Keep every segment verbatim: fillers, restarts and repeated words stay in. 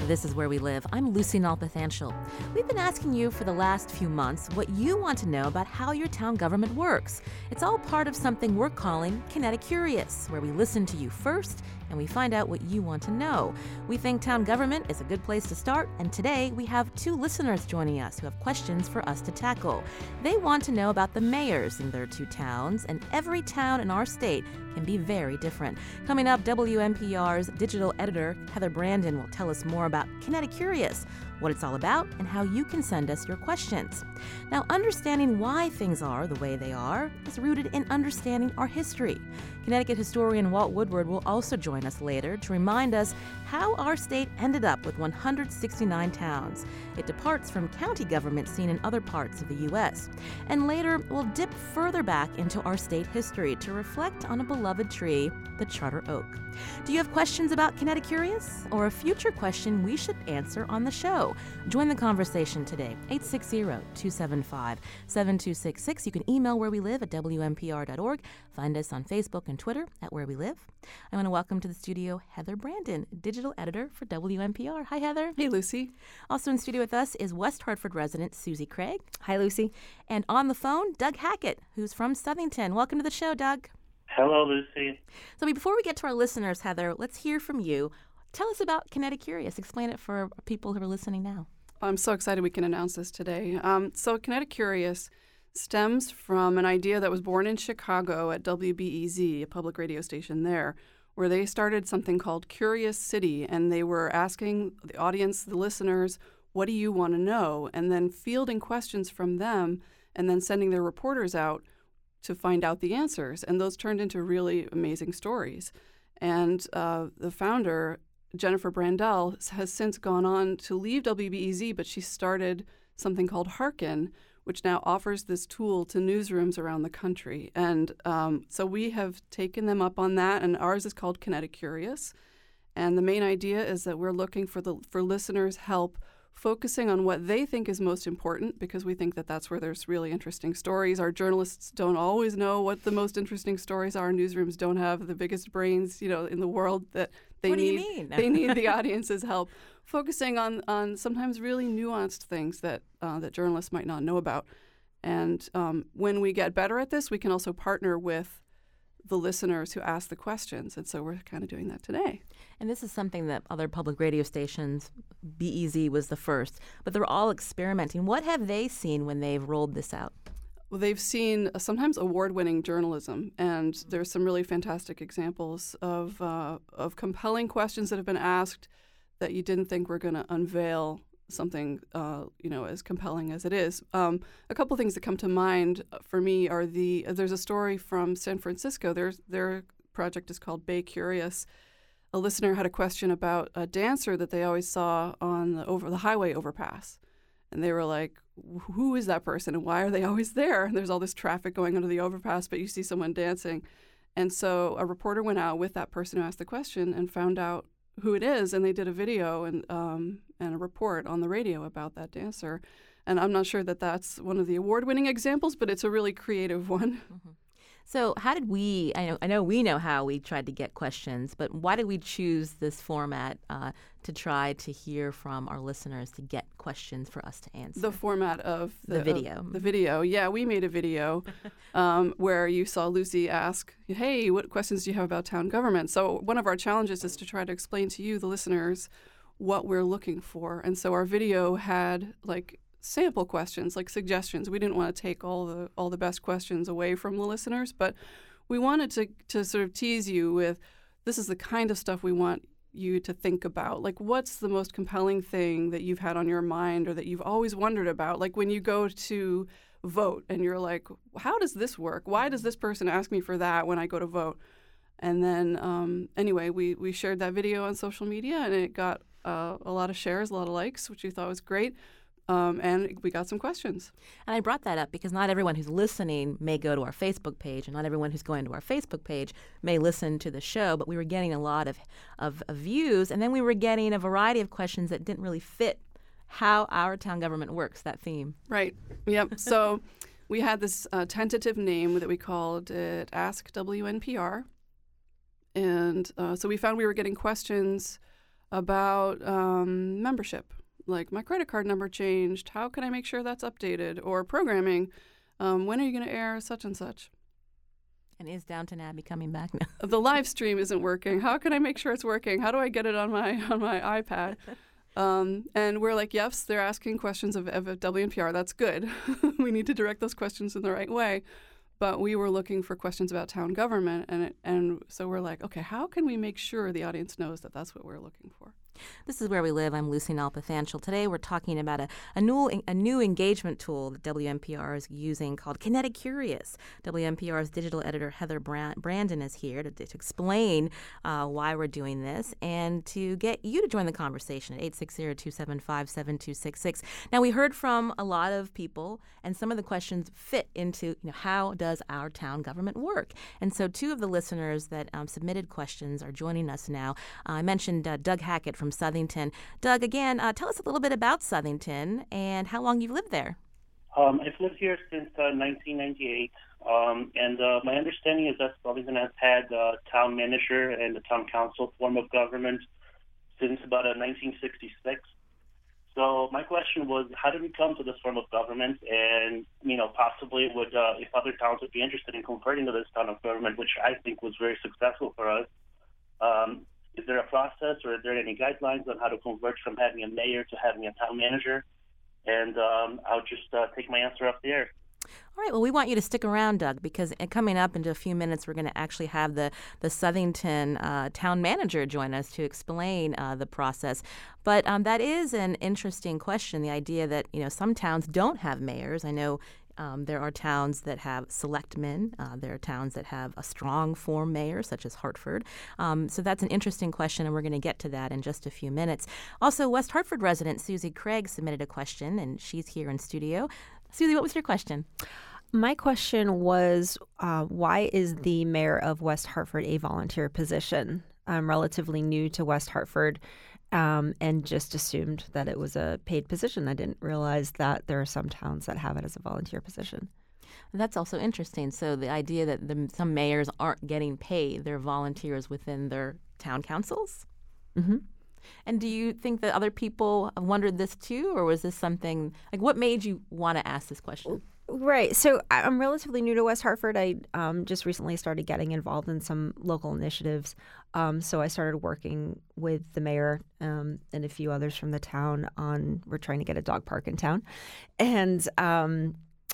This is Where We Live. I'm Lucy Nalpathanchel. We've been asking you for the last few months what you want to know about how your town government works. It's all part of something we're calling Kinetic Curious, where we listen to you first and we find out what you want to know. We think town government is a good place to start, and today we have two listeners joining us who have questions for us to tackle. They want to know about the mayors in their two towns, and every town in our state can be very different. Coming up, W N P R's digital editor, Heather Brandon, will tell us more about Kinetic Curious, what it's all about, and how you can send us your questions. Now, understanding why things are the way they are is rooted in understanding our history. Connecticut historian Walt Woodward will also join us later to remind us how our state ended up with one hundred sixty-nine towns. It departs from county government seen in other parts of the U S. And later, we'll dip further back into our state history to reflect on a beloved tree, the Charter Oak. Do you have questions about Kinetic Curious or a future question we should answer on the show? Join the conversation today, eight six zero, two seven five, seven two six six. You can email Where We Live at W N P R dot org. Find us on Facebook and Twitter at Where We Live. I want to welcome to the studio Heather Brandon, digital editor for W N P R. Hi, Heather. Hey, Lucy. Also in studio with us is West Hartford resident Susie Craig. Hi, Lucy. And on the phone, Doug Hackett, who's from Southington. Welcome to the show, Doug. Hello, Lucy. So before we get to our listeners, Heather, let's hear from you. Tell us about Kinetic Curious. Explain it for people who are listening now. I'm so excited we can announce this today. Um, so Kinetic Curious stems from an idea that was born in Chicago at W B E Z, a public radio station there, where they started something called Curious City, and they were asking the audience, the listeners, what do you want to know? And then fielding questions from them and then sending their reporters out to find out the answers. And those turned into really amazing stories. And uh, the founder, Jennifer Brandel, has since gone on to leave W B E Z, but she started something called Hearken, which now offers this tool to newsrooms around the country. And um, so we have taken them up on that, and ours is called Kinetic Curious. And the main idea is that we're looking for the for listeners' help focusing on what they think is most important, because we think that that's where there's really interesting stories. Our journalists don't always know what the most interesting stories are. Newsrooms don't have the biggest brains, you know, in the world that they what need. What do you mean? They need the audience's help, focusing on, on sometimes really nuanced things that uh, that journalists might not know about. And um, when we get better at this, we can also partner with the listeners who ask the questions. And so we're kind of doing that today. And this is something that other public radio stations, B E Z was the first, but they're all experimenting. What have they seen when they've rolled this out? Well, they've seen uh, sometimes award-winning journalism, and there's some really fantastic examples of uh, of compelling questions that have been asked that you didn't think were going to unveil something, uh, you know, as compelling as it is. Um, a couple of things that come to mind for me are the uh, there's a story from San Francisco. Their their project is called Bay Curious. A listener had a question about a dancer that they always saw on the over the highway overpass, and they were like, "Who is that person, and why are they always there?" And there's all this traffic going under the overpass, but you see someone dancing. And so a reporter went out with that person who asked the question and found out who it is, and they did a video and um, and a report on the radio about that dancer. And I'm not sure that that's one of the award-winning examples, but it's a really creative one. Mm-hmm. So how did we, I know, I know we know how we tried to get questions, but why did we choose this format uh, to try to hear from our listeners to get questions for us to answer? The format of the, the video. Of the video. Yeah, we made a video um, where you saw Lucy ask, hey, what questions do you have about town government? So one of our challenges is to try to explain to you, the listeners, what we're looking for. And so our video had like sample questions, like suggestions. We didn't want to take all the all the best questions away from the listeners, but we wanted to to sort of tease you with, this is the kind of stuff we want you to think about. Like, what's the most compelling thing that you've had on your mind or that you've always wondered about? Like when you go to vote and you're like, how does this work? Why does this person ask me for that when I go to vote? And then um, anyway, we, we shared that video on social media, and it got uh, a lot of shares, a lot of likes, which we thought was great. Um, and we got some questions. And I brought that up because not everyone who's listening may go to our Facebook page, and not everyone who's going to our Facebook page may listen to the show, but we were getting a lot of, of, of views, and then we were getting a variety of questions that didn't really fit how our town government works, that theme. Right. Yep. So we had this uh, tentative name that we called it Ask W N P R. And uh, so we found we were getting questions about um, membership. Like, my credit card number changed. How can I make sure that's updated? Or programming. Um, when are you going to air such and such? And is Downton Abbey coming back now? The live stream isn't working. How can I make sure it's working? How do I get it on my on my iPad? Um, and we're like, yes, they're asking questions of, of W N P R. That's good. We need to direct those questions in the right way. But we were looking for questions about town government, and it, and so we're like, okay, how can we make sure the audience knows that that's what we're looking for? This is Where We Live. I'm Lucy Nalpathanchel. Today we're talking about a, a new a new engagement tool that W N P R is using called Kinetic Curious. W N P R's digital editor Heather Brandon is here to, to explain uh, why we're doing this and to get you to join the conversation at eight six zero, two seven five, seven two six six. Now, we heard from a lot of people, and some of the questions fit into, you know, how does our town government work? And so two of the listeners that um, submitted questions are joining us now. Uh, I mentioned uh, Doug Hackett from Southington. Doug, again, uh, tell us a little bit about Southington and how long you've lived there. Um, I've lived here since uh, nineteen ninety-eight, um, and uh, my understanding is that Southington has had a town manager and a town council form of government since about uh, nineteen sixty-six. So my question was, how did we come to this form of government? And, you know, possibly would, uh, if other towns would be interested in converting to this town of government, which I think was very successful for us, um, is there a process or are there any guidelines on how to convert from having a mayor to having a town manager? And um, I'll just uh, take my answer up there. All right. Well, we want you to stick around, Doug, because coming up into a few minutes, we're going to actually have the, the Southington uh, town manager join us to explain uh, the process. But um, that is an interesting question, the idea that, you know, some towns don't have mayors. I know Um, there are towns that have selectmen. Uh, there are towns that have a strong form mayor, such as Hartford. Um, so that's an interesting question, and we're going to get to that in just a few minutes. Also, West Hartford resident Susie Craig submitted a question, and she's here in studio. Susie, what was your question? My question was, uh, why is the mayor of West Hartford a volunteer position? I'm relatively new to West Hartford. Um, and just assumed that it was a paid position. I didn't realize that there are some towns that have it as a volunteer position. That's also interesting. So the idea that the, some mayors aren't getting paid, they're volunteers within their town councils? Mm-hmm. And do you think that other people wondered this too, or was this something, like what made you want to ask this question? Right. So I'm relatively new to West Hartford. I um, just recently started getting involved in some local initiatives. Um, so I started working with the mayor um, and a few others from the town on, we're trying to get a dog park in town. And um,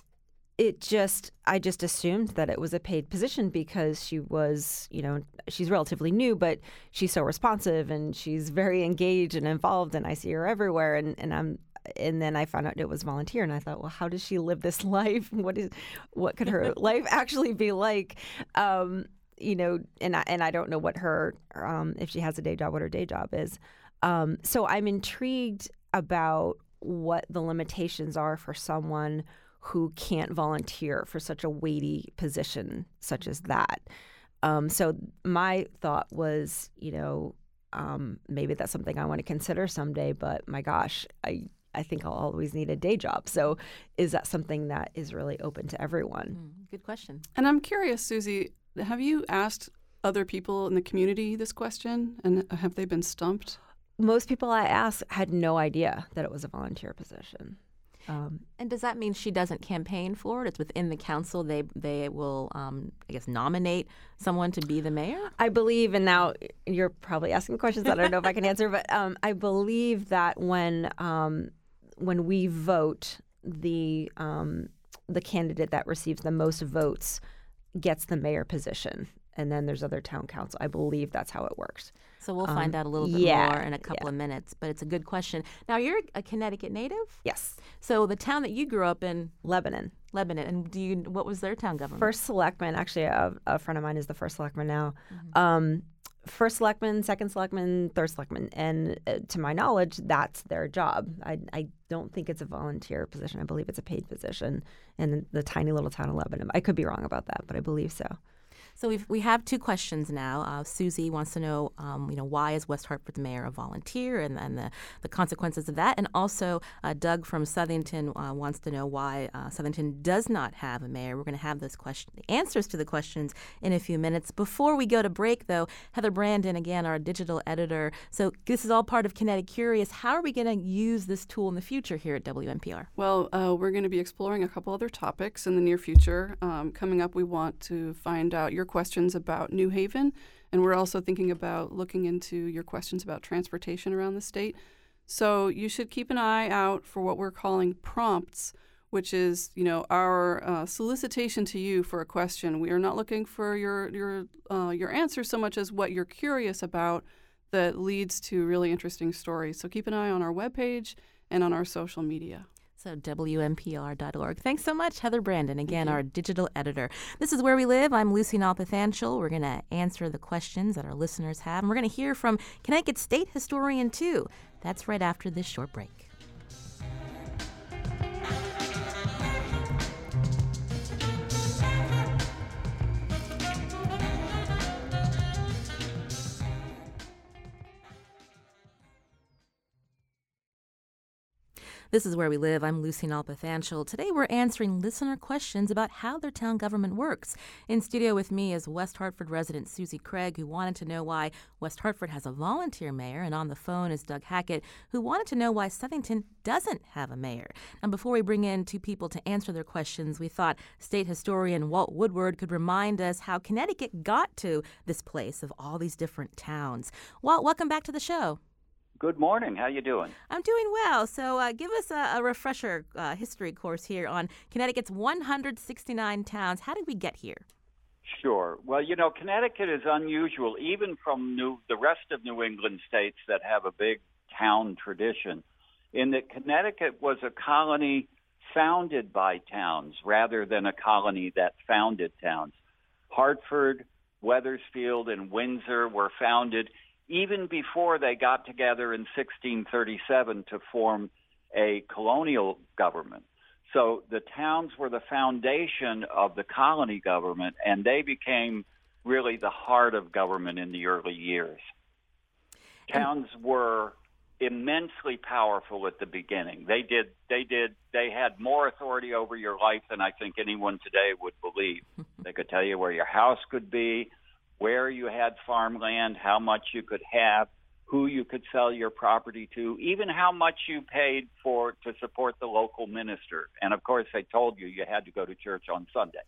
it just, I just assumed that it was a paid position because she was, you know, she's relatively new, but she's so responsive and she's very engaged and involved, and I see her everywhere. And, and I'm, And then I found out it was volunteer, and I thought, well, how does she live this life? What is, what could her life actually be like? Um, you know, and I, and I don't know what her, um, if she has a day job, what her day job is. Um, so I'm intrigued about what the limitations are for someone who can't volunteer for such a weighty position such as that. Um, so my thought was, you know, um, maybe that's something I want to consider someday. But my gosh, I. I think I'll always need a day job. So is that something that is really open to everyone? Mm, good question. And I'm curious, Susie, have you asked other people in the community this question, and have they been stumped? Most people I asked had no idea that it was a volunteer position. Um, and does that mean she doesn't campaign for it? It's within the council. They they will, um, I guess, nominate someone to be the mayor? I believe, and now you're probably asking questions that I don't know if I can answer, but um, I believe that when um, when we vote, the um, the candidate that receives the most votes gets the mayor position. And then there's other town council. I believe that's how it works. So we'll find um, out a little bit yeah, more in a couple yeah. of minutes. But it's a good question. Now, you're a Connecticut native? Yes. So the town that you grew up in? Lebanon. Lebanon. And do you? What was their town government? First selectman. Actually, a, a friend of mine is the first selectman now. Mm-hmm. Um, first selectman, second selectman, third selectman. And uh, to my knowledge, that's their job. I, I don't think it's a volunteer position. I believe it's a paid position in the tiny little town of Lebanon. I could be wrong about that, but I believe so. So we've, we have two questions now. Uh, Susie wants to know, um, you know, why is West Hartford's mayor a volunteer and, and the, the consequences of that? And also uh, Doug from Southington uh, wants to know why uh, Southington does not have a mayor. We're going to have those questions, the answers to the questions in a few minutes. Before we go to break, though, Heather Brandon, again, our digital editor. So this is all part of Kinetic Curious. How are we going to use this tool in the future here at W N P R? Well, uh, we're going to be exploring a couple other topics in the near future. Um, coming up, we want to find out your questions about New Haven, and we're also thinking about looking into your questions about transportation around the state. So you should keep an eye out for what we're calling prompts, which is, you know, our uh, solicitation to you for a question. We are not looking for your your uh, your answer so much as what you're curious about that leads to really interesting stories. So keep an eye on our webpage and on our social media. So W N P R dot org. Thanks so much, Heather Brandon, again, our digital editor. This is Where We Live. I'm Lucy Nalpathanchel. We're going to answer the questions that our listeners have, and we're going to hear from Connecticut State historian, too. That's right after this short break. This is Where We Live. I'm Lucy Nalpathanchel. Today we're answering listener questions about how their town government works. In studio with me is West Hartford resident Susie Craig, who wanted to know why West Hartford has a volunteer mayor. And on the phone is Doug Hackett, who wanted to know why Southington doesn't have a mayor. And before we bring in two people to answer their questions, we thought state historian Walt Woodward could remind us how Connecticut got to this place of all these different towns. Walt, welcome back to the show. Good morning. How you doing? I'm doing well. So uh, give us a, a refresher uh, history course here on Connecticut's one hundred sixty-nine towns. How did we get here? Sure. Well, you know, Connecticut is unusual, even from New, the rest of New England states that have a big town tradition, in that Connecticut was a colony founded by towns rather than a colony that founded towns. Hartford, Wethersfield, and Windsor were founded even before they got together in sixteen thirty-seven to form a colonial government. So the towns were the foundation of the colony government, and they became really the heart of government in the early years. Towns were immensely powerful at the beginning. They did, they did, they had more authority over your life than I think anyone today would believe. They could tell you where your house could be, where you had farmland, how much you could have, who you could sell your property to, even how much you paid for to support the local minister. And of course, they told you you had to go to church on Sundays.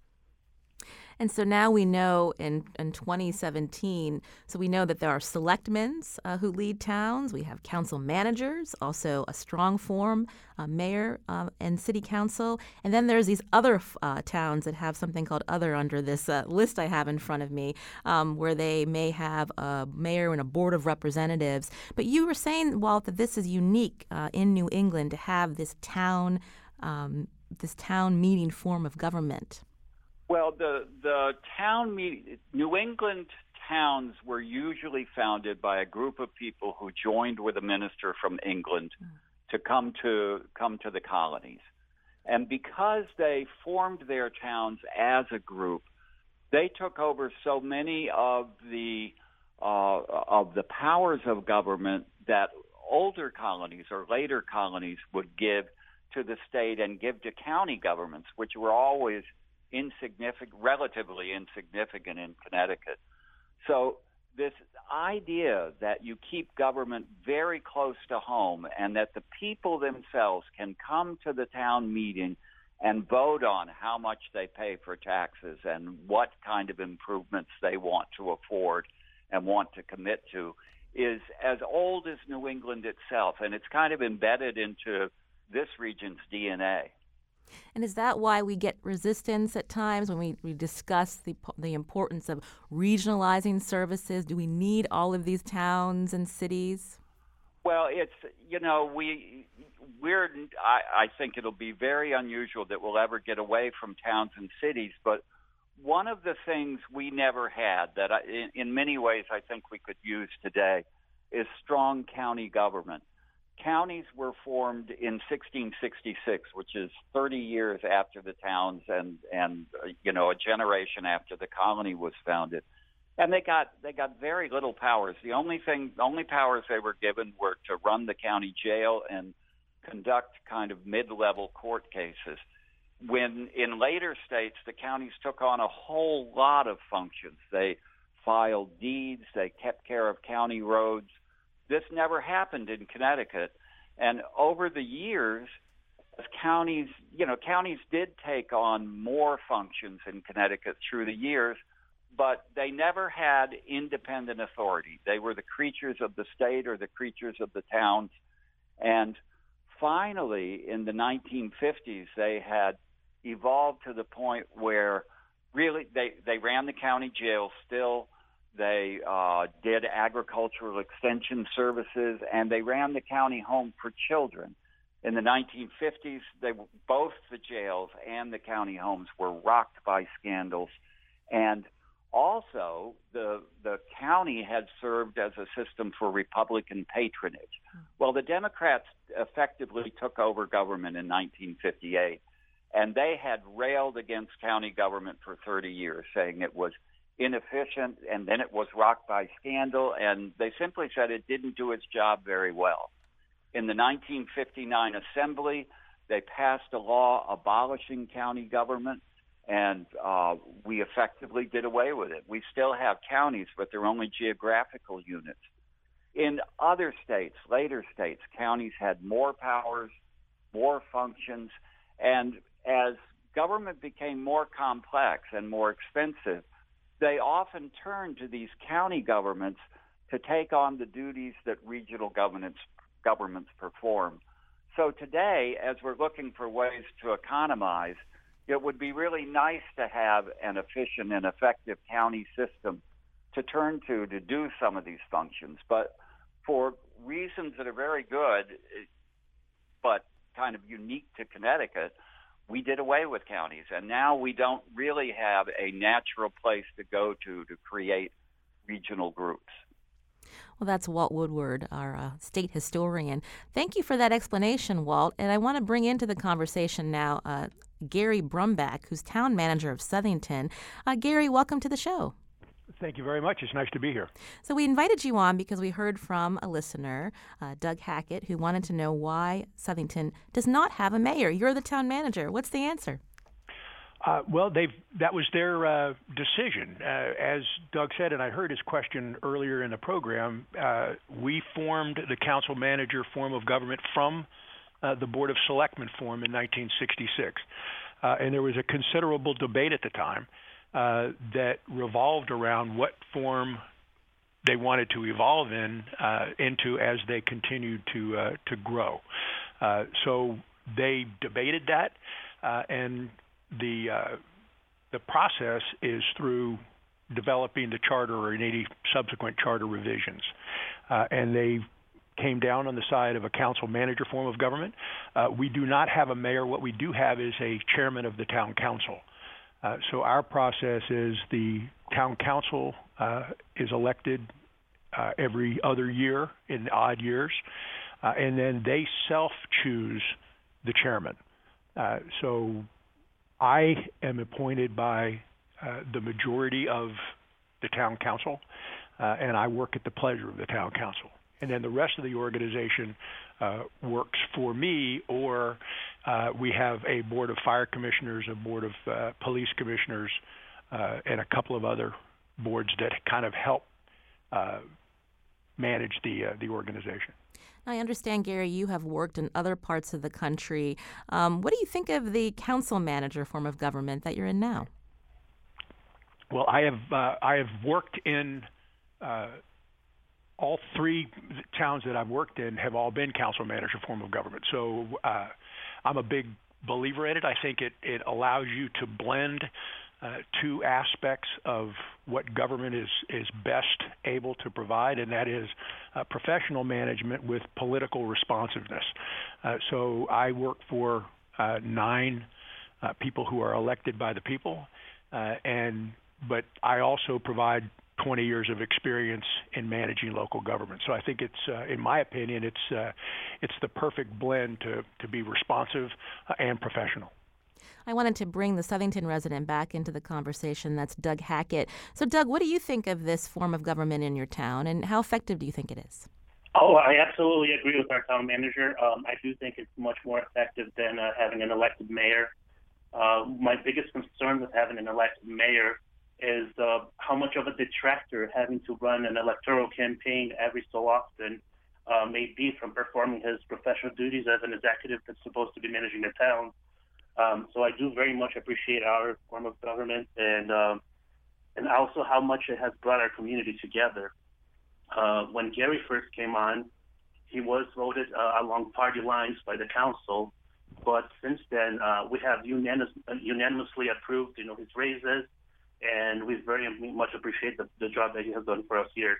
And so now we know in, in twenty seventeen, so we know that there are selectmen uh, who lead towns. We have council managers, also a strong form, uh, mayor uh, and city council. And then there's these other uh, towns that have something called other under this uh, list I have in front of me, um, where they may have a mayor and a board of representatives. But you were saying, Walt, that this is unique uh, in New England to have this town, um, this town meeting form of government. Well, the the town meet, New England towns were usually founded by a group of people who joined with a minister from England mm. to come to come to the colonies. And because they formed their towns as a group, they took over so many of the uh, of the powers of government that older colonies or later colonies would give to the state and give to county governments, which were always insignificant, relatively insignificant in Connecticut. So this idea that you keep government very close to home and that the people themselves can come to the town meeting and vote on how much they pay for taxes and what kind of improvements they want to afford and want to commit to is as old as New England itself, and it's kind of embedded into this region's D N A. And is that why we get resistance at times when we, we discuss the the importance of regionalizing services? Do we need all of these towns and cities? Well, it's, you know, we, we're, I, I think it'll be very unusual that we'll ever get away from towns and cities, but one of the things we never had that I, in, in many ways I think we could use today is strong county government. counties were formed in sixteen sixty-six, which is thirty years after the towns and, and uh, you know, a generation after the colony was founded. And they got they got very little powers. The only thing, the only powers they were given were to run the county jail and conduct kind of mid-level court cases. When in later states, the counties took on a whole lot of functions. They filed deeds, they kept care of county roads. This never happened in Connecticut. And over the years, as counties, you know, counties did take on more functions in Connecticut through the years, but they never had independent authority. They were the creatures of the state or the creatures of the towns. And finally, in the nineteen fifties, they had evolved to the point where really they, they ran the county jail still. They uh, did agricultural extension services, and they ran the county home for children. In the nineteen fifties, they, both the jails and the county homes were rocked by scandals. And also, the the county had served as a system for Republican patronage. Well, the Democrats effectively took over government in nineteen fifty-eight, and they had railed against county government for thirty years, saying it was inefficient, and then it was rocked by scandal, and they simply said it didn't do its job very well. In the nineteen fifty-nine Assembly, they passed a law abolishing county government, and uh, we effectively did away with it. We still have counties, but they're only geographical units. In other states, later states, counties had more powers, more functions, and as government became more complex and more expensive, they often turned to these county governments to take on the duties that regional governments, governments perform. So today, as we're looking for ways to economize, it would be really nice to have an efficient and effective county system to turn to to do some of these functions. But for reasons that are very good, but kind of unique to Connecticut, we did away with counties. And now we don't really have a natural place to go to to create regional groups. Well, that's Walt Woodward, our uh, state historian. Thank you for that explanation, Walt. And I want to bring into the conversation now uh, Gary Brumback, who's town manager of Southington. Uh, Gary, welcome to the show. Thank you very much. It's nice to be here. So we invited you on because we heard from a listener, uh, Doug Hackett, who wanted to know why Southington does not have a mayor. You're the town manager. What's the answer? Uh, well, they've that was their uh, decision. Uh, as Doug said, and I heard his question earlier in the program, uh, we formed the council manager form of government from uh, the Board of Selectmen form in nineteen sixty-six. Uh, and there was a considerable debate at the time uh, that revolved around what form they wanted to evolve in uh, into as they continued to uh, to grow. Uh, so they debated that, uh, and the uh, the process is through developing the charter or any subsequent charter revisions, uh, and they came down on the side of a council manager form of government. Uh, we do not have a mayor. What we do have is a chairman of the town council. Uh, so our process is the town council uh, is elected uh, every other year in odd years, uh, and then they self-choose the chairman. Uh, so I am appointed by uh, the majority of the town council, uh, and I work at the pleasure of the town council. And then the rest of the organization uh, works for me, or uh, we have a board of fire commissioners, a board of uh, police commissioners, uh, and a couple of other boards that kind of help uh, manage the uh, the organization. I understand, Gary, you have worked in other parts of the country. Um, what do you think of the council manager form of government that you're in now? Well, I have uh, I have worked in uh, all three towns that I've worked in have all been council manager form of government. So uh, I'm a big believer in it. I think it, it allows you to blend uh, two aspects of what government is, is best able to provide, and that is uh, professional management with political responsiveness. Uh, so I work for uh, nine uh, people who are elected by the people, uh, and but I also provide twenty years of experience in managing local government. So I think it's, uh, in my opinion, it's uh, it's the perfect blend to, to be responsive uh, and professional. I wanted to bring the Southington resident back into the conversation. That's Doug Hackett. So, Doug, what do you think of this form of government in your town, and how effective do you think it is? Oh, I absolutely agree with our town manager. Um, I do think it's much more effective than uh, having an elected mayor. Uh, my biggest concern with having an elected mayor is uh, how much of a detractor having to run an electoral campaign every so often uh, may be from performing his professional duties as an executive that's supposed to be managing the town. Um, so I do very much appreciate our form of government, and um, and also how much it has brought our community together. Uh, when Gary first came on, he was voted uh, along party lines by the council, but since then uh, we have unanimous, unanimously approved, you know, his raises, and we very much appreciate the, the job that he has done for us here.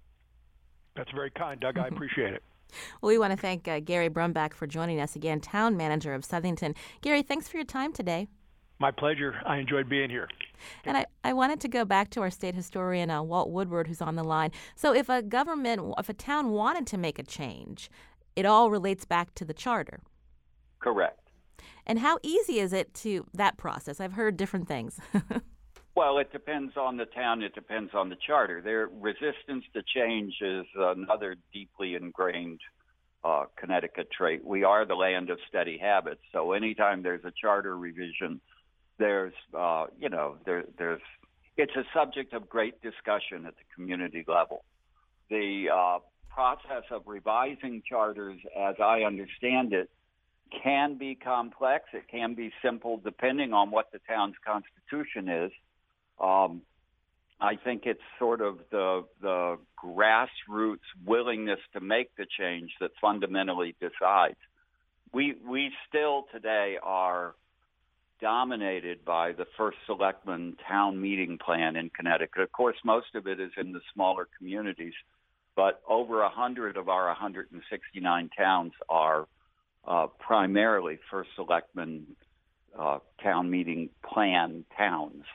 That's very kind, Doug. I appreciate it. Well, we want to thank uh, Gary Brumback for joining us again, town manager of Southington. Gary, thanks for your time today. My pleasure. I enjoyed being here. And I, I wanted to go back to our state historian, uh, Walt Woodward, who's on the line. So if a government, if a town wanted to make a change, it all relates back to the charter. Correct. And how easy is it to that process? I've heard different things. Well, it depends on the town. It depends on the charter. Their resistance to change is another deeply ingrained uh, Connecticut trait. We are the land of steady habits. So anytime there's a charter revision, there's, uh, you know, there, there's, it's a subject of great discussion at the community level. The uh, process of revising charters, as I understand it, can be complex. It can be simple, depending on what the town's constitution is. Um, I think it's sort of the the grassroots willingness to make the change that fundamentally decides. We we still today are dominated by the first selectman town meeting plan in Connecticut. Of course, most of it is in the smaller communities, but over a hundred of our one hundred sixty-nine towns are uh, primarily first selectman uh, town meeting plan towns.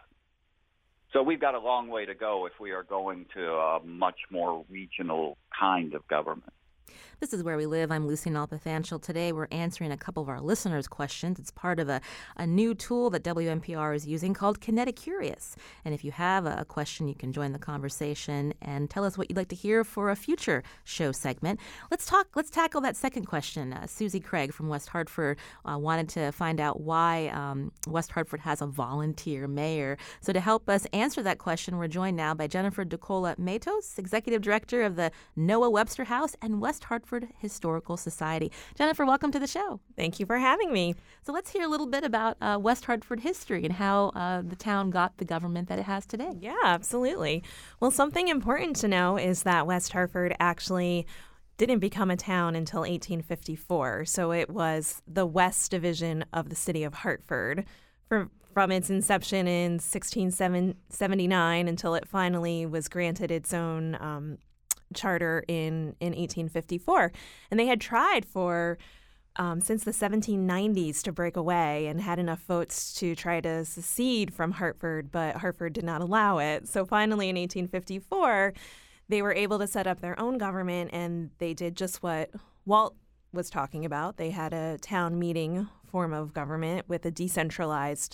So we've got a long way to go if we are going to a much more regional kind of government. This is Where We Live. I'm Lucy Nalpathanchel. Today we're answering a couple of our listeners' questions. It's part of a, a new tool that W N P R is using called Kinetic Curious. And if you have a, a question, you can join the conversation and tell us what you'd like to hear for a future show segment. Let's talk. Let's tackle that second question. Uh, Susie Craig from West Hartford uh, wanted to find out why um, West Hartford has a volunteer mayor. So to help us answer that question, we're joined now by Jennifer DeCola Matos, Executive Director of the Noah Webster House and West Hartford Historical Society. Jennifer, welcome to the show. Thank you for having me. So let's hear a little bit about uh, West Hartford history and how uh, the town got the government that it has today. Yeah, absolutely. Well, something important to know is that West Hartford actually didn't become a town until eighteen fifty-four. So it was the West Division of the city of Hartford from, from its inception in sixteen seventy-nine until it finally was granted its own um, charter in, in eighteen fifty-four. And they had tried for um, since the seventeen nineties to break away and had enough votes to try to secede from Hartford, but Hartford did not allow it. So finally in eighteen fifty-four, they were able to set up their own government, and they did just what Walt was talking about. They had a town meeting form of government with a decentralized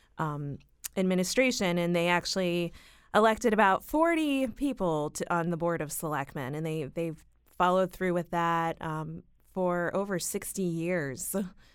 um, administration, and they actually elected about forty people to, on the Board of Selectmen, and they, they've followed through with that um, for over sixty years.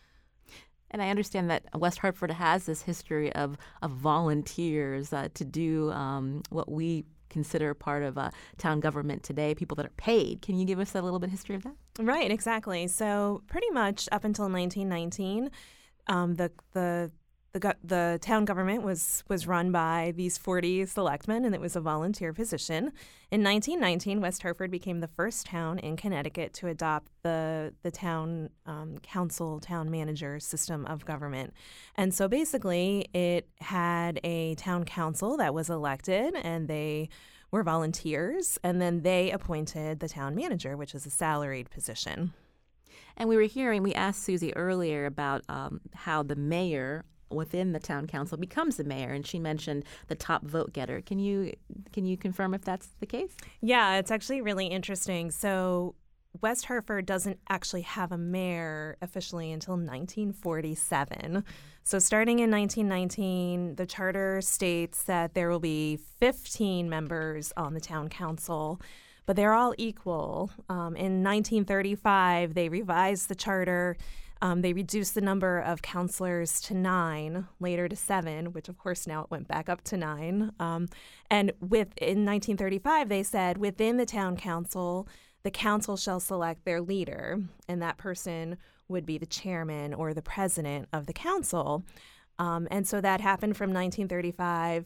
And I understand that West Hartford has this history of, of volunteers uh, to do um, what we consider part of uh, town government today, people that are paid. Can you give us a little bit of history of that? Right, exactly. So pretty much up until nineteen nineteen, um, the the The, the town government was, was run by these forty selectmen, and it was a volunteer position. In nineteen nineteen, West Hartford became the first town in Connecticut to adopt the the town um, council, town manager system of government. And so basically it had a town council that was elected, and they were volunteers, and then they appointed the town manager, which is a salaried position. And we were hearing, we asked Susie earlier about um, how the mayor within the town council becomes the mayor. And she mentioned the top vote getter. Can you can you confirm if that's the case? Yeah, it's actually really interesting. So West Hartford doesn't actually have a mayor officially until nineteen forty-seven. So starting in nineteen nineteen, the charter states that there will be fifteen members on the town council, but they're all equal. Um, in nineteen thirty-five, they revised the charter. Um, they reduced the number of councilors to nine, later to seven, which of course now it went back up to nine. Um, and with in nineteen thirty-five, they said within the town council, the council shall select their leader, and that person would be the chairman or the president of the council. Um, and so that happened from nineteen thirty-five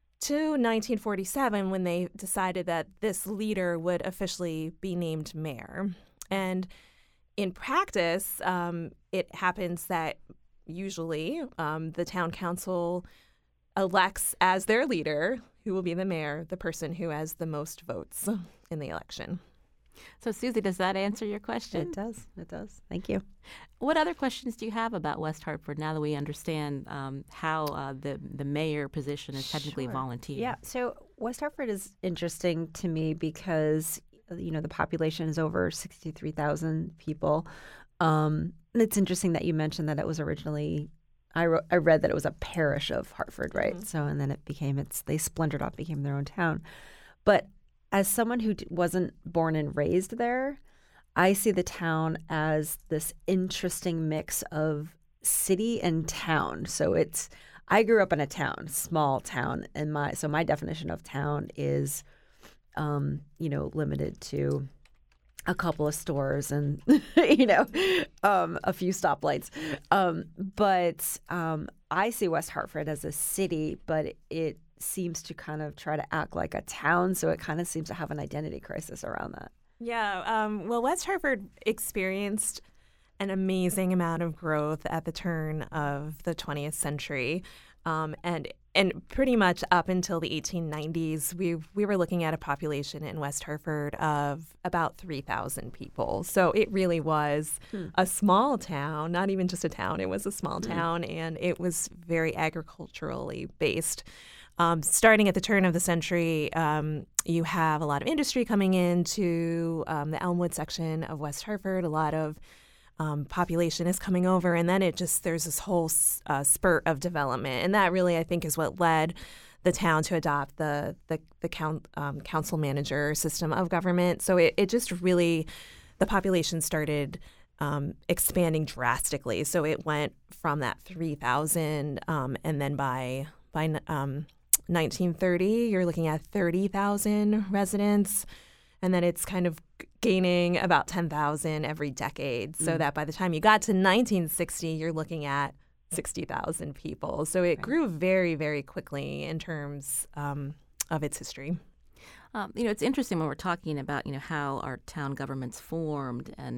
to nineteen forty-seven, when they decided that this leader would officially be named mayor. And in practice, um, it happens that usually um, the town council elects as their leader, who will be the mayor, the person who has the most votes in the election. So, Susie, does that answer your question? It does. It does. Thank you. What other questions do you have about West Hartford now that we understand um, how uh, the the mayor position is technically Sure. volunteer? Yeah. So West Hartford is interesting to me because, you know, the population is over sixty-three thousand people. Um, and it's interesting that you mentioned that it was originally, I, wrote, I read that it was a parish of Hartford, right? Mm-hmm. So, and then it became, it's they splintered off, became their own town. But as someone who d- wasn't born and raised there, I see the town as this interesting mix of city and town. So it's, I grew up in a town, small town, and my so my definition of town is, um, you know, limited to a couple of stores and you know, um, a few stoplights. Um, but um, I see West Hartford as a city, but it, it seems to kind of try to act like a town, so it kind of seems to have an identity crisis around that. Yeah, um, well, West Hartford experienced an amazing amount of growth at the turn of the twentieth century, um, and and pretty much up until the eighteen nineties, we we were looking at a population in West Hartford of about three thousand people. So it really was hmm. a small town, not even just a town. It was a small hmm. town, and it was very agriculturally based. Um, starting at the turn of the century, um, you have a lot of industry coming into um, the Elmwood section of West Hartford. A lot of um, population is coming over, and then it just there's this whole uh, spurt of development, and that really I think is what led the town to adopt the the, the count, um, council manager system of government. So it, it just really the population started um, expanding drastically. So it went from that three thousand, um, and then by by um, nineteen thirty, you're looking at thirty thousand residents, and then it's kind of gaining about ten thousand every decade, so mm. that by the time you got to nineteen sixty, you're looking at sixty thousand people. So it right. grew very, very quickly in terms um, of its history. Um, you know, it's interesting when we're talking about, you know, how our town government's formed, and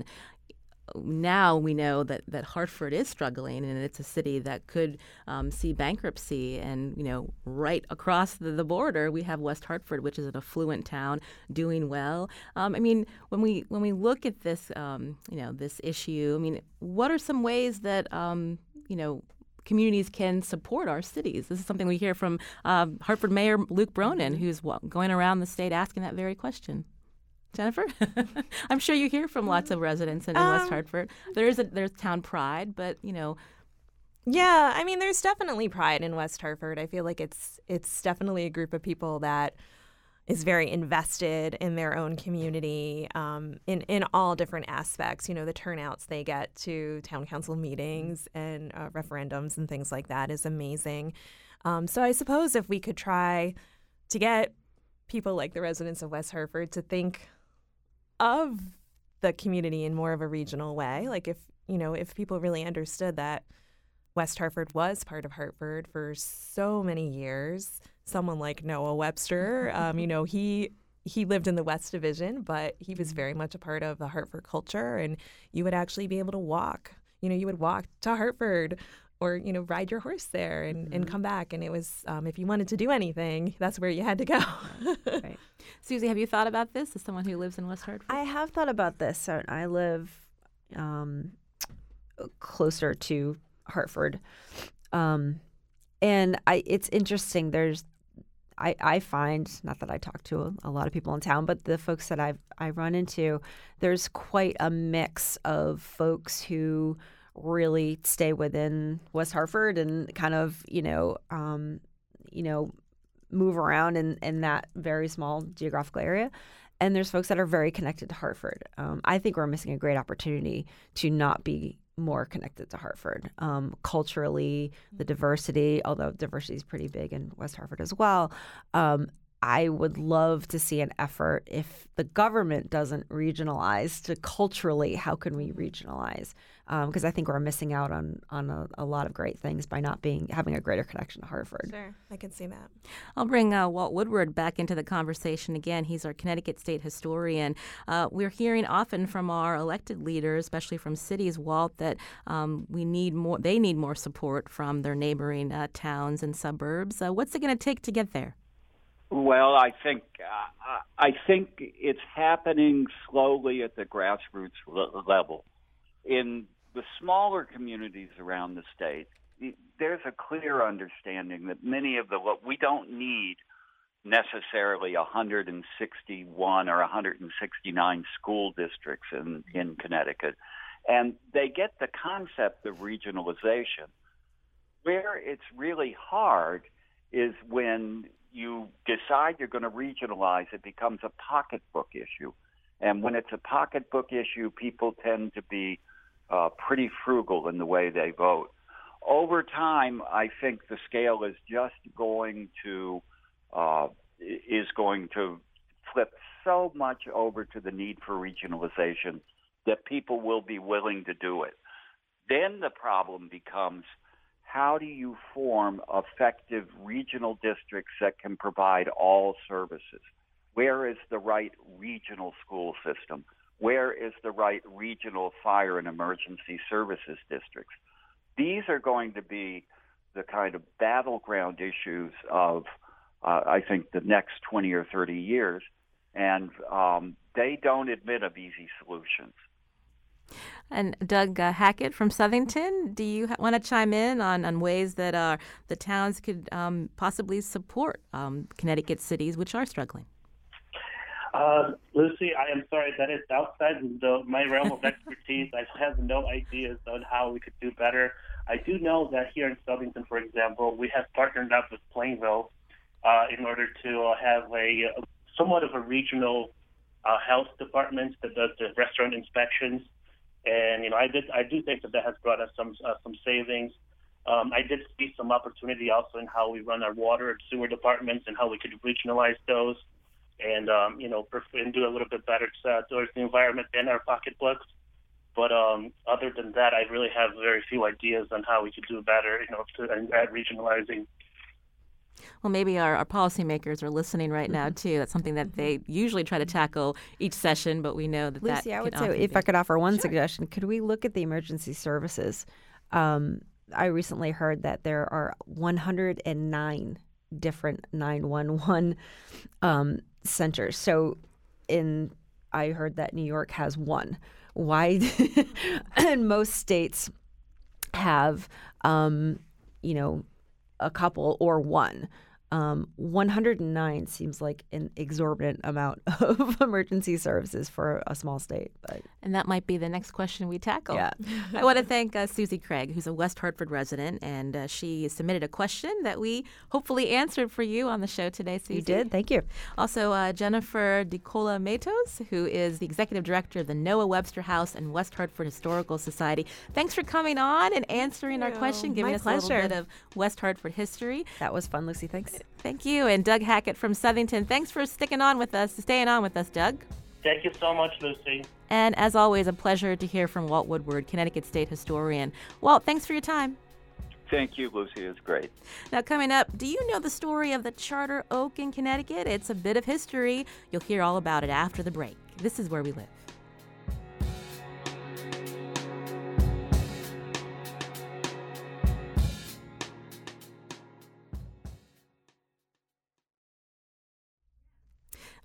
now we know that, that Hartford is struggling, and it's a city that could um, see bankruptcy. And, you know, right across the, the border, we have West Hartford, which is an affluent town doing well. Um, I mean, when we when we look at this, um, you know, this issue, I mean, what are some ways that, um, you know, communities can support our cities? This is something we hear from uh, Hartford Mayor Luke Bronin, who's well, going around the state asking that very question. Jennifer, I'm sure you hear from lots of residents in, in um, West Hartford. There is a, there's town pride, but you know. Yeah, I mean, there's definitely pride in West Hartford. I feel like it's it's definitely a group of people that is very invested in their own community um, in in all different aspects. You know, the turnouts they get to town council meetings and uh, referendums and things like that is amazing. Um, so I suppose if we could try to get people like the residents of West Hartford to think of the community in more of a regional way. Like if, you know, if people really understood that West Hartford was part of Hartford for so many years, someone like Noah Webster, um, you know, he he lived in the West Division, but he was very much a part of the Hartford culture, and you would actually be able to walk. You know, you would walk to Hartford or, you know, ride your horse there and, mm-hmm. and come back. And it was, um, if you wanted to do anything, that's where you had to go. Right. Susie, have you thought about this as someone who lives in West Hartford? I have thought about this. So I live um, closer to Hartford. Um, and I, it's interesting. There's, I, I find, not that I talk to a, a lot of people in town, but the folks that I've I run into, there's quite a mix of folks who really stay within West Hartford and kind of, you know, um, you know, move around in, in that very small geographical area. And there's folks that are very connected to Hartford. Um, I think we're missing a great opportunity to not be more connected to Hartford. Um, culturally, the diversity, although diversity is pretty big in West Hartford as well. Um, I would love to see an effort, if the government doesn't regionalize, to culturally, how can we regionalize? Because um, I think we're missing out on on a, a lot of great things by not being having a greater connection to Hartford. Sure, I can see that. I'll bring uh, Walt Woodward back into the conversation again. He's our Connecticut state historian. Uh, we're hearing often from our elected leaders, especially from cities, Walt, that um, we need more. They need more support from their neighboring uh, towns and suburbs. Uh, what's it going to take to get there? Well, I think uh, I think it's happening slowly at the grassroots le- level. In the smaller communities around the state, there's a clear understanding that many of the we don't need necessarily one hundred sixty-one or one hundred sixty-nine school districts in, in Connecticut, and they get the concept of regionalization. Where it's really hard is when you decide you're going to regionalize, it becomes a pocketbook issue. And when it's a pocketbook issue, people tend to be uh, pretty frugal in the way they vote. Over time, I think the scale is just going to uh, is going to flip so much over to the need for regionalization that people will be willing to do it. Then the problem becomes, how do you form effective regional districts that can provide all services? Where is the right regional school system? Where is the right regional fire and emergency services districts? These are going to be the kind of battleground issues of, uh, I think, the next twenty or thirty years, and um, they don't admit of easy solutions. And Doug uh, Hackett from Southington, do you ha- want to chime in on, on ways that uh, the towns could um, possibly support um, Connecticut cities which are struggling? Uh, Lucy, I am sorry, that is outside the, my realm of expertise. I have no ideas on how we could do better. I do know that here in Southington, for example, we have partnered up with Plainville uh, in order to uh, have a, a somewhat of a regional uh, health department that does the restaurant inspections. And, you know, I did. I do think that that has brought us some uh, some savings. Um, I did see some opportunity also in how we run our water and sewer departments and how we could regionalize those and, um, you know, and do a little bit better uh, towards the environment and our pocketbooks. But um, other than that, I really have very few ideas on how we could do better, you know, to, at regionalizing. Well, maybe our, our policymakers are listening right now, too. That's something that they usually try to tackle each session, but we know that Lucy, that I would can say, often if be. I could offer one Sure. suggestion, could we look at the emergency services? Um, I recently heard that there are one hundred nine different nine one one um, centers. So in I heard that New York has one. Why? And most states have, um, you know, a couple or one. Um, one hundred nine seems like an exorbitant amount of emergency services for a small state. But And that might be the next question we tackle. Yeah. I want to thank uh, Susie Craig, who's a West Hartford resident, and uh, she submitted a question that we hopefully answered for you on the show today, Susie. you did. Thank you. Also, uh, Jennifer DiCola Matos, who is the executive director of the Noah Webster House and West Hartford Historical Society. Thanks for coming on and answering our you. question, giving My us a pleasure. little bit of West Hartford history. That was fun, Lucy. Thanks. Thank you. And Doug Hackett from Southington. Thanks for sticking on with us, staying on with us, Doug. Thank you so much, Lucy. And as always, a pleasure to hear from Walt Woodward, Connecticut State Historian. Walt, thanks for your time. Thank you, Lucy. It's great. Now, coming up, do you know the story of the Charter Oak in Connecticut? It's a bit of history. You'll hear all about it after the break. This is Where We Live.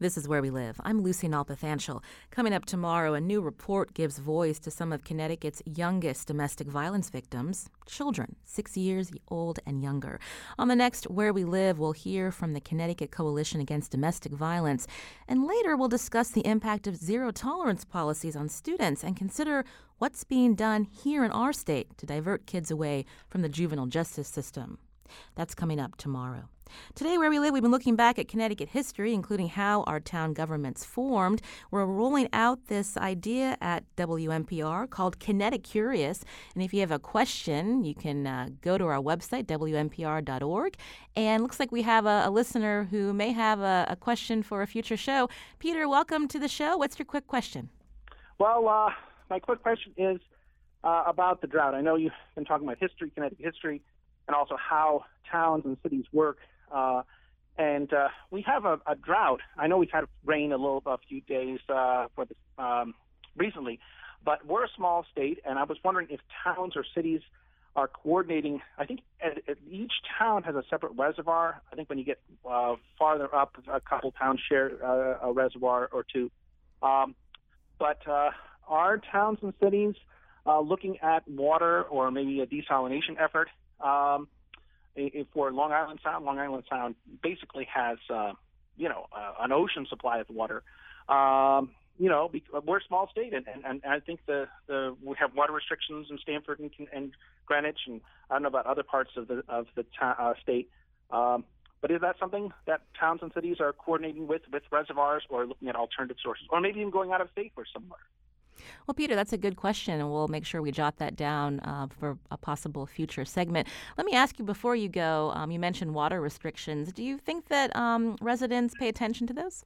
This is Where We Live. I'm Lucy Nalpathanchel. Coming up tomorrow, a new report gives voice to some of Connecticut's youngest domestic violence victims, children six years old and younger. On the next Where We Live, we'll hear from the Connecticut Coalition Against Domestic Violence. And later, we'll discuss the impact of zero-tolerance policies on students and consider what's being done here in our state to divert kids away from the juvenile justice system. That's coming up tomorrow. Today, Where We Live, we've been looking back at Connecticut history, including how our town governments formed. We're rolling out this idea at W M P R called Kinetic Curious. And if you have a question, you can uh, go to our website, W M P R dot org. And looks like we have a, a listener who may have a, a question for a future show. Peter, welcome to the show. What's your quick question? Well, uh, my quick question is uh, about the drought. I know you've been talking about history, Connecticut history, and also how towns and cities work. Uh, and uh, we have a, a drought. I know we've had rain a little, a few days uh, for this, um, recently, but we're a small state, and I was wondering if towns or cities are coordinating. I think at, at each town has a separate reservoir. I think when you get uh, farther up, a couple towns share uh, a reservoir or two. Um, but uh, are towns and cities uh, looking at water or maybe a desalination effort? Um, For Long Island Sound, Long Island Sound basically has, uh, you know, uh, an ocean supply of water. Um, you know, we're a small state, and, and, and I think the, the we have water restrictions in Stamford and, and Greenwich, and I don't know about other parts of the of the ta- uh, state. Um, but is that something that towns and cities are coordinating with with reservoirs, or looking at alternative sources, or maybe even going out of state for somewhere? Well, Peter, that's a good question, and we'll make sure we jot that down uh, for a possible future segment. Let me ask you before you go, um, you mentioned water restrictions. Do you think that um, residents pay attention to those?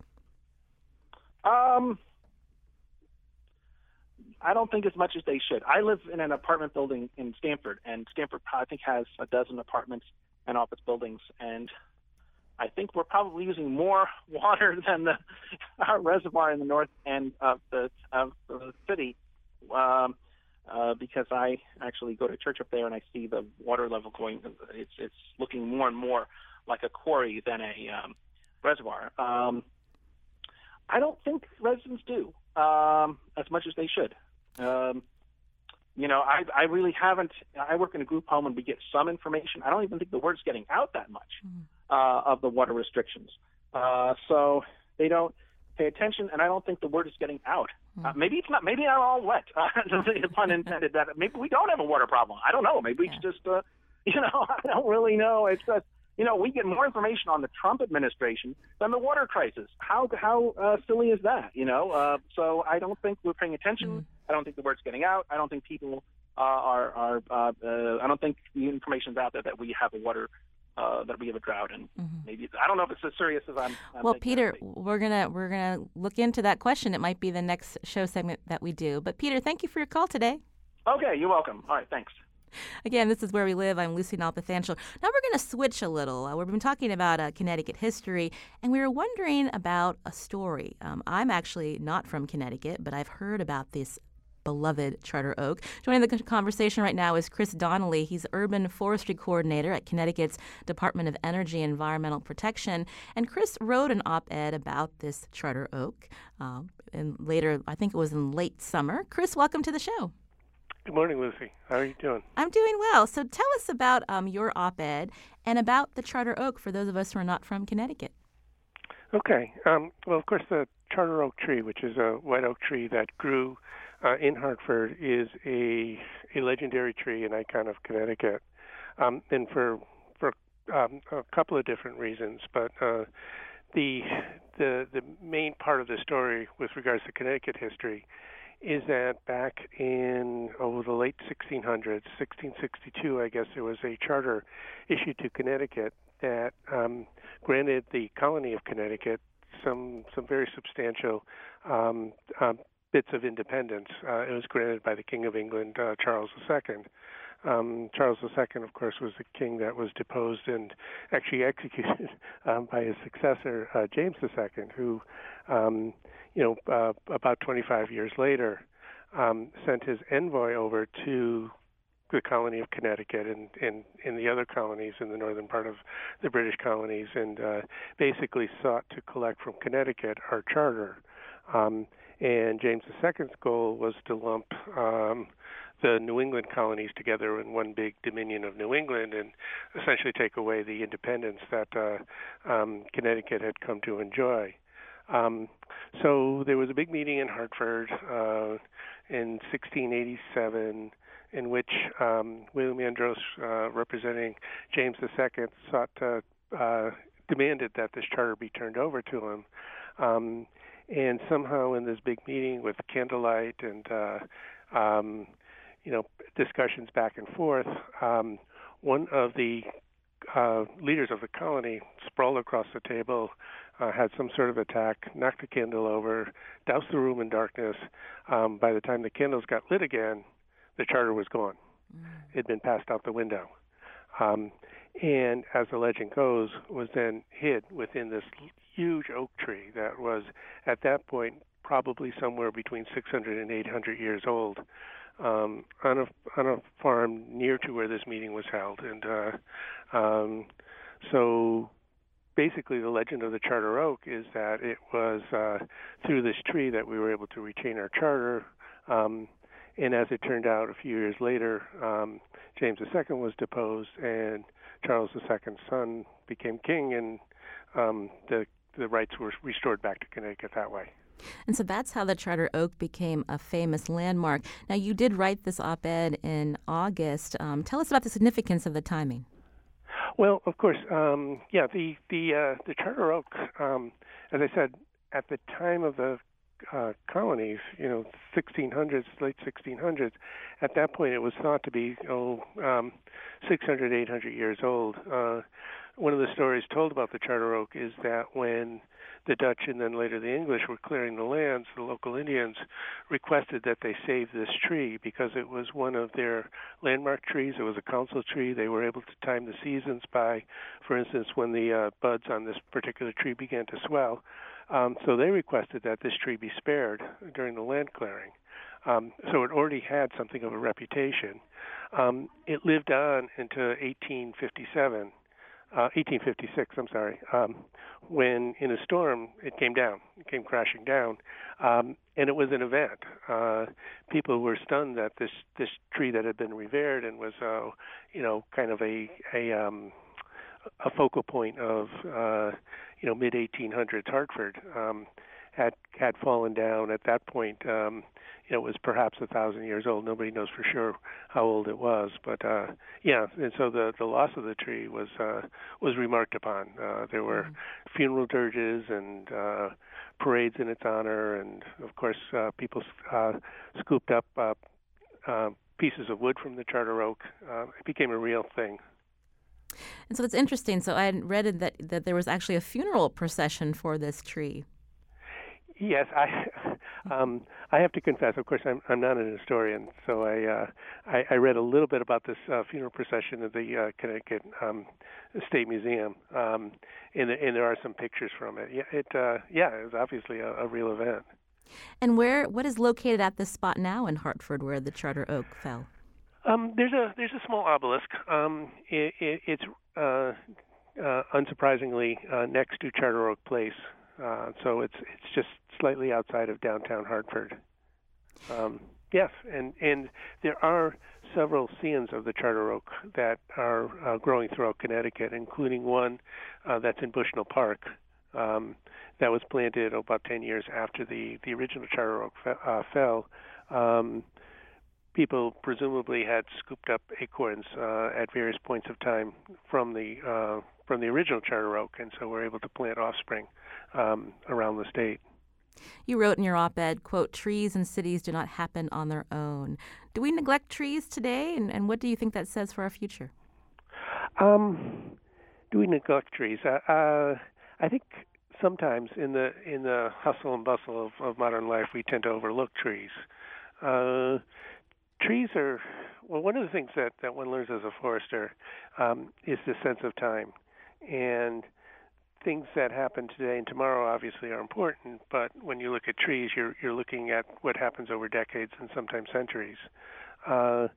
Um, I don't think as much as they should. I live in an apartment building in Stamford, and Stamford, I think, has a dozen apartments and office buildings, and I think we're probably using more water than the our reservoir in the north end of the of the city, um, uh, because I actually go to church up there and I see the water level going. It's it's looking more and more like a quarry than a um, reservoir. Um, I don't think residents do um, as much as they should. Um, you know, I I really haven't. I work in a group home and we get some information. I don't even think the word's getting out that much. Mm. Uh, of the water restrictions. Uh, so they don't pay attention, and I don't think the word is getting out. Uh, maybe it's not, maybe I'm all wet, uh, pun intended, that maybe we don't have a water problem. I don't know. Maybe yeah. it's just, uh, you know, I don't really know. It's just, you know, we get more information on the Trump administration than the water crisis. How how uh, silly is that, you know? Uh, so I don't think we're paying attention. Mm. I don't think the word's getting out. I don't think people uh, are, are uh, uh, I don't think the information's out there that we have a water Uh, that we have a drought, and mm-hmm. maybe I don't know if it's as serious as I'm. I'm well, Peter, we're gonna we're gonna look into that question. It might be the next show segment that we do. But Peter, thank you for your call today. Okay, you're welcome. All right, thanks. Again, this is Where We Live. I'm Lucy Nalpathanchel. Now we're going to switch a little. Uh, we've been talking about uh, Connecticut history, and we were wondering about a story. Um, I'm actually not from Connecticut, but I've heard about this beloved Charter Oak. Joining the conversation right now is Chris Donnelly. He's Urban Forestry Coordinator at Connecticut's Department of Energy and Environmental Protection. And Chris wrote an op-ed about this Charter Oak. Uh, and later, I think it was in late summer. Chris, welcome to the show. Good morning, Lucy. How are you doing? I'm doing well. So tell us about um, your op-ed and about the Charter Oak for those of us who are not from Connecticut. Okay. Um, well, of course, the Charter Oak tree, which is a white oak tree that grew uh, in Hartford, is a a legendary tree in icon of Connecticut, um, and for for um, a couple of different reasons. But uh, the the the main part of the story with regards to Connecticut history is that back in oh the late sixteen hundreds, sixteen sixty-two, I guess, there was a charter issued to Connecticut that um, granted the colony of Connecticut some some very substantial um, um, bits of independence. Uh, it was granted by the King of England, uh, Charles the Second. Um, Charles the Second, of course, was the king that was deposed and actually executed um, by his successor, uh, James the Second, who, um, you know, uh, about twenty-five years later, um, sent his envoy over to the colony of Connecticut and, and, and the other colonies in the northern part of the British colonies, and uh, basically sought to collect from Connecticut our charter. Um, and James the Second's goal was to lump um, the New England colonies together in one big dominion of New England and essentially take away the independence that uh, um, Connecticut had come to enjoy. Um, so there was a big meeting in Hartford uh, in sixteen eighty-seven in which um, William Andros, uh, representing James the Second, sought to, uh, demanded that this charter be turned over to him. Um, and somehow in this big meeting with candlelight and uh, um, you know, discussions back and forth, um, one of the uh, leaders of the colony sprawled across the table, uh, had some sort of attack, knocked the candle over, doused the room in darkness. Um, by the time the candles got lit again, the charter was gone. Mm. It had been passed out the window. Um, and as the legend goes, was then hid within this huge oak tree that was, at that point, probably somewhere between six hundred and eight hundred years old, um, on a on a farm near to where this meeting was held. And uh, um, so basically the legend of the Charter Oak is that it was uh, through this tree that we were able to retain our charter. Um, and as it turned out, a few years later, um, James the Second was deposed, and Charles the Second's son became king, and um, the the rights were restored back to Connecticut that way. And so that's how the Charter Oak became a famous landmark. Now, you did write this op-ed in August. Um, tell us about the significance of the timing. Well, of course, um, yeah, the the uh, the Charter Oak, um, as I said, at the time of the uh, colonies, you know, sixteen hundreds, late sixteen hundreds, at that point it was thought to be, oh, um, six hundred, eight hundred years old. Uh, one of the stories told about the Charter Oak is that when the Dutch and then later the English were clearing the lands, the local Indians requested that they save this tree because it was one of their landmark trees. It was a council tree. They were able to time the seasons by, for instance, when the uh, buds on this particular tree began to swell. Um, so they requested that this tree be spared during the land clearing. Um, so it already had something of a reputation. Um, it lived on into eighteen fifty-seven. Uh, eighteen fifty-six, I'm sorry, um, when in a storm it came down, it came crashing down, um, and it was an event. Uh, people were stunned that this this tree that had been revered and was, uh, you know, kind of a a, um, a focal point of, uh, you know, mid eighteen hundreds Hartford, um, had had fallen down. At that point, um, you know, it was perhaps a thousand years old. Nobody knows for sure how old it was, but uh, yeah. And so the, the loss of the tree was uh, was remarked upon. Uh, there were mm-hmm. funeral dirges and uh, parades in its honor, and of course, uh, people uh, scooped up uh, uh, pieces of wood from the Charter Oak. Uh, it became a real thing. And so it's interesting. So I had read that that there was actually a funeral procession for this tree. Yes, I um, I have to confess. Of course, I'm I'm not an historian, so I uh, I, I read a little bit about this uh, funeral procession at the uh, Connecticut um, State Museum, um, and and there are some pictures from it. Yeah, it uh, yeah, it was obviously a, a real event. And where what is located at this spot now in Hartford where the Charter Oak fell? Um, there's a there's a small obelisk. Um, it, it, it's uh, uh, unsurprisingly uh, next to Charter Oak Place. Uh, so it's it's just slightly outside of downtown Hartford. Um, yes, and, and there are several scions of the Charter Oak that are uh, growing throughout Connecticut, including one uh, that's in Bushnell Park um, that was planted about ten years after the, the original Charter Oak fe- uh, fell. Um, people presumably had scooped up acorns uh, at various points of time from the uh, from the original Charter Oak, and so we're able to plant offspring um, around the state. You wrote in your op-ed, quote, trees in cities do not happen on their own. Do we neglect trees today, and, and what do you think that says for our future? Um, do we neglect trees? Uh, uh, I think sometimes in the in the hustle and bustle of, of modern life, we tend to overlook trees. Uh, trees are, well, one of the things that, that one learns as a forester um, is the sense of time. And things that happen today and tomorrow obviously are important, but when you look at trees, you're you're looking at what happens over decades and sometimes centuries. Uh,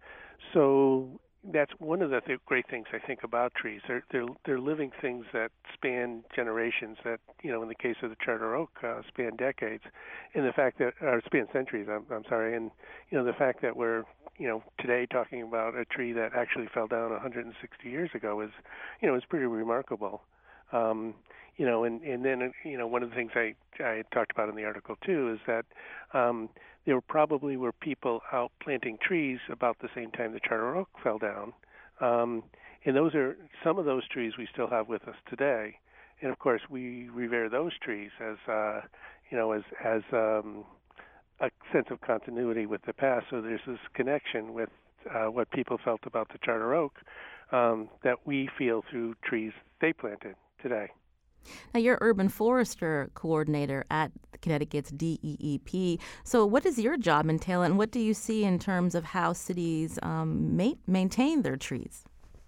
so that's one of the th- great things I think about trees. They're, they're they're living things that span generations. That, you know, in the case of the Charter Oak, uh, span decades, and the fact that or span centuries. I'm, I'm sorry, and you know the fact that we're you know today talking about a tree that actually fell down one hundred sixty years ago is you know is pretty remarkable. Um, you know, and, and then, you know, one of the things I, I talked about in the article, too, is that um, there probably were people out planting trees about the same time the Charter Oak fell down. Um, and those are some of those trees we still have with us today. And, of course, we revere those trees as, uh, you know, as, as um, a sense of continuity with the past. So there's this connection with uh, what people felt about the Charter Oak um, that we feel through trees they planted today. Now, you're urban forester coordinator at Connecticut's D E E P. So what does your job entail, and what do you see in terms of how cities um, ma- maintain their trees?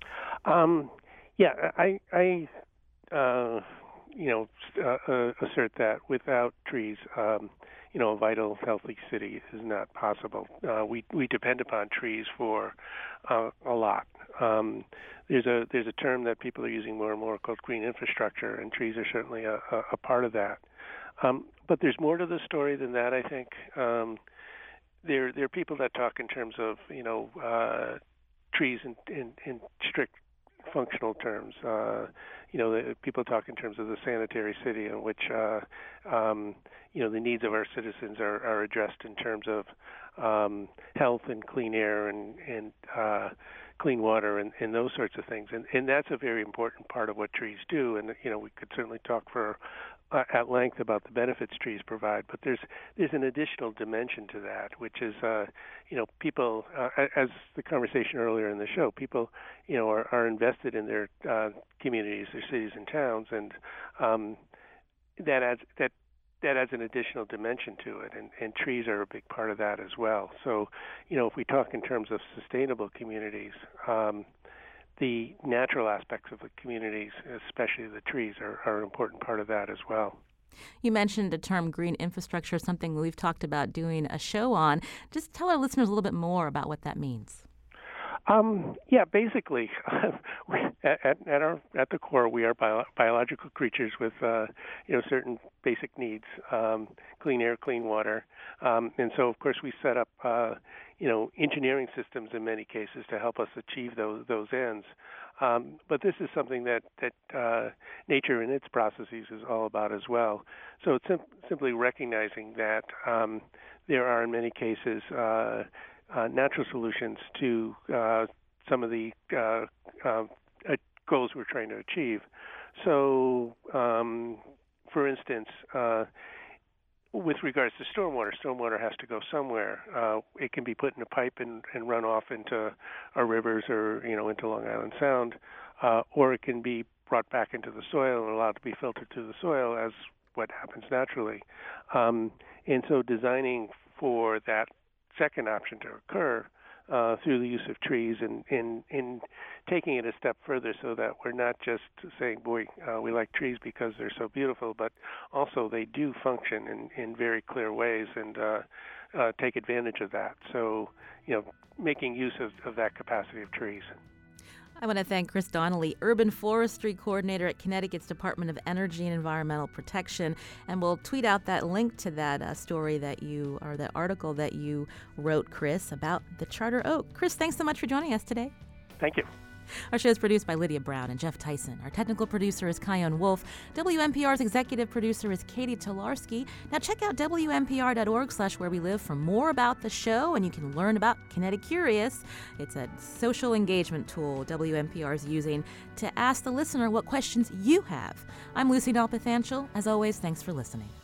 Um, yeah, I, I uh, you know, uh, uh, assert that without trees, um, you know, a vital, healthy city is not possible. Uh, we we depend upon trees for uh, a lot. Um, there's a there's a term that people are using more and more called green infrastructure, and trees are certainly a, a, a part of that. Um, but there's more to the story than that, I think. Um, there there are people that talk in terms of you know uh, trees in, in, in strict functional terms. Uh, you know, the, people talk in terms of the sanitary city, in which uh, um, you know the needs of our citizens are, are addressed in terms of um, health and clean air and and uh, clean water and, and those sorts of things. And and that's a very important part of what trees do. And you know, we could certainly talk for uh, at length about the benefits trees provide. But there's there's an additional dimension to that, which is uh, you know people uh, as the conversation earlier in the show, people you know are, are invested in their uh, communities, their cities and towns, and um, that adds that. that adds an additional dimension to it, and, and trees are a big part of that as well. So, you know, if we talk in terms of sustainable communities, um, the natural aspects of the communities, especially the trees, are, are an important part of that as well. You mentioned the term green infrastructure, something we've talked about doing a show on. Just tell our listeners a little bit more about what that means. Um, yeah, basically, we, at, at our at the core, we are bio, biological creatures with uh, you know certain basic needs: um, clean air, clean water, um, and so of course we set up uh, you know engineering systems in many cases to help us achieve those those ends. Um, but this is something that that uh, nature in its processes is all about as well. So it's sim- simply recognizing that um, there are in many cases Uh, Uh, natural solutions to uh, some of the uh, uh, goals we're trying to achieve. So, um, for instance, uh, with regards to stormwater, stormwater has to go somewhere. Uh, it can be put in a pipe and, and run off into our rivers or, you know, into Long Island Sound, uh, or it can be brought back into the soil and allowed to be filtered through the soil as what happens naturally. Um, and so designing for that second option to occur uh, through the use of trees and in, in taking it a step further so that we're not just saying, boy, uh, we like trees because they're so beautiful, but also they do function in, in very clear ways and uh, uh, take advantage of that. So, you know, making use of, of that capacity of trees. I want to thank Chris Donnelly, Urban Forestry Coordinator at Connecticut's Department of Energy and Environmental Protection. And we'll tweet out that link to that uh, story that you, or that article that you wrote, Chris, about the Charter Oak. Chris, thanks so much for joining us today. Thank you. Our show is produced by Lydia Brown and Jeff Tyson. Our technical producer is Kion Wolf. W N P R's executive producer is Katie Tolarski. Now check out W N P R dot org slash where we live for more about the show, and you can learn about Kinetic Curious. It's a social engagement tool W N P R is using to ask the listener what questions you have. I'm Lucy Nalpathanchel. As always, thanks for listening.